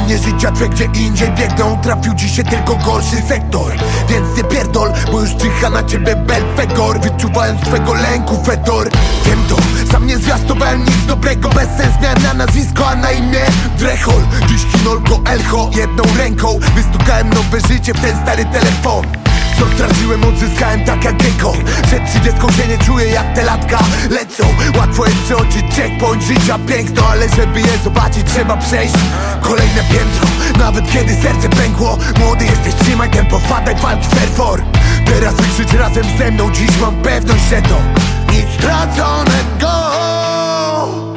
Linie życia twe gdzie indziej biegną. Trafił ci się tylko gorszy sektor, więc nie pierdol, bo już czyha na ciebie Belfegor. Wyczuwałem swego lęku fedor. Wiem to, sam nie zwiastowałem nic dobrego. Bez sens miałem na nazwisko, a na imię Drechol. Dziś kinolko elcho, jedną ręką wystukałem nowe życie w ten stary telefon. Co straciłem, odzyskałem tak jak Gekon. Przed 30 się nie czuję jak te latka lecą. Łatwo jest przeoczyć checkpoint życia piękno, ale żeby je zobaczyć trzeba przejść kolejne piętro. Nawet kiedy serce pękło. Młody jesteś, trzymaj tempo, wpadaj, walcz fervor. Teraz wykrzycz razem ze mną, dziś mam pewność, że to nic straconego.